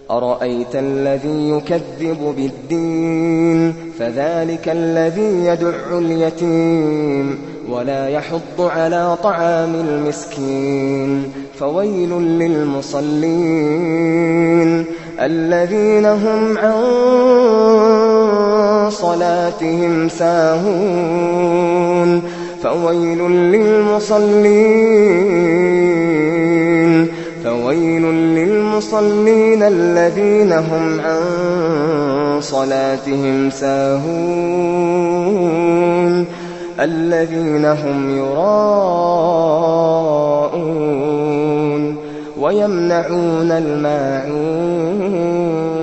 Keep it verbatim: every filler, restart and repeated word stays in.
أرأيت الذي يكذب بالدين فذلك الذي يدع اليتيم ولا يحض على طعام المسكين فويل للمصلين الذين هم عن صلاتهم ساهون فويل للمصلين فويل للمصلين الذين هم عن صلاتهم ساهون الذين هم يراءون ويمنعون الماعون